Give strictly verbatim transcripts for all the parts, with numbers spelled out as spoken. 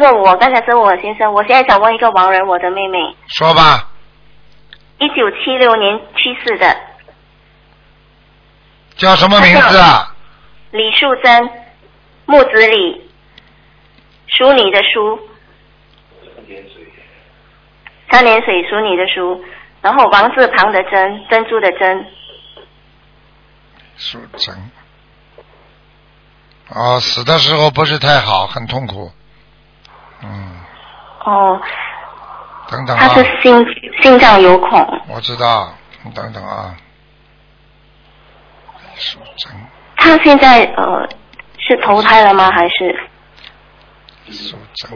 问我，刚才是问我先生，我现在想问一个亡人，我的妹妹， 说吧。 一九七六年去世的。 叫什么名字啊？ 李淑珍，木子李，淑女的淑，三点水淑女的淑，然后王字旁的珍，珍珠的珍。 淑珍。哦，死的时候不是太好，很痛苦。嗯。 哦。 等等啊。 他是心心脏有孔。 我知道，你等等啊。淑珍。 他现在呃是投胎了吗？还是？ 淑珍。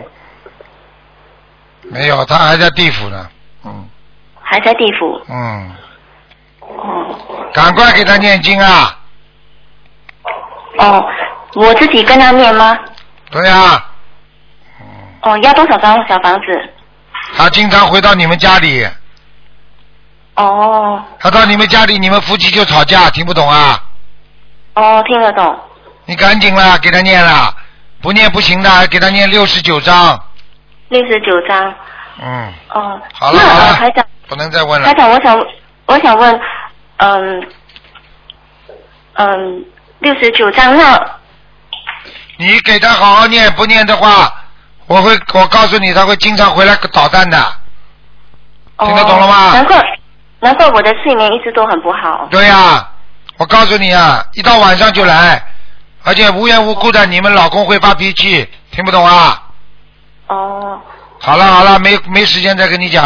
没有，他还在地府呢。嗯。 还在地府。 嗯。 哦。 赶快给他念经啊！ 哦，我自己跟他念吗？ 对呀、啊。 嗯。哦，要多少张小房子？ 他经常回到你们家里。 哦。 他到你们家里，你们夫妻就吵架，听不懂啊？ 哦，听得懂。 你赶紧啦，给他念了，不念不行的，给他念六十九章。 六十九章。 嗯。 哦。 好了好了， 台长， 不能再问了。 台长，我想我想问，嗯嗯，六十九章那。 你给他好好念，不念的话，我会我告诉你，他会经常回来捣蛋的。听得懂了吗？ 哦、难怪难怪我的睡眠一直都很不好。 对呀、啊，我告诉你啊，一到晚上就来，而且无缘无故的，你们老公会发脾气，听不懂啊？ 哦。 好了好了，没没时间再跟你讲。